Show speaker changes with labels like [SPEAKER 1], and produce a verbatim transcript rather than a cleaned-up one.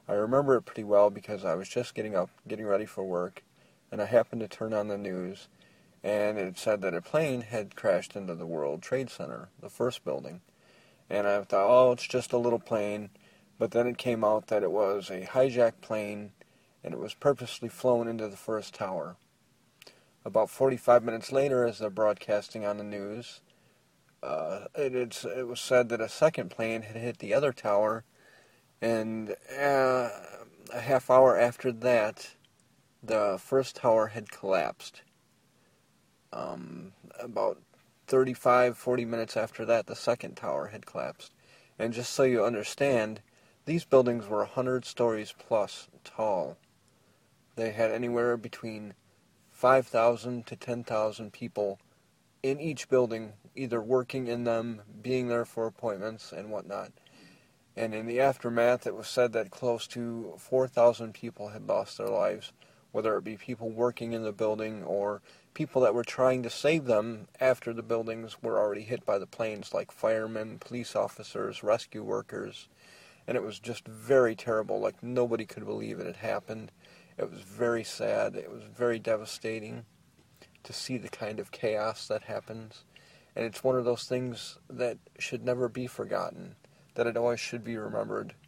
[SPEAKER 1] I remember it pretty well because I was just getting up, getting ready for work, and I happened to turn on the news, and it said that a plane had crashed into the World Trade Center, the first building. And I thought, oh, it's just a little plane, but then it came out that it was a hijacked plane, and it was purposely flown into the first tower. About forty-five minutes later, as they're broadcasting on the news, uh, it, it's, it was said that a second plane had hit the other tower, and uh, a half hour after that, the first tower had collapsed. Um, about thirty-five, forty minutes after that, the second tower had collapsed. And just so you understand, these buildings were one hundred stories plus tall. They had anywhere between five thousand to ten thousand people in each building, either working in them, being there for appointments, and whatnot. And in the aftermath, it was said that close to four thousand people had lost their lives, whether it be people working in the building or people that were trying to save them after the buildings were already hit by the planes, like firemen, police officers, rescue workers. And it was just very terrible, like nobody could believe it had happened. It was very sad. It was very devastating to see the kind of chaos that happens. And it's one of those things that should never be forgotten, that it always should be remembered.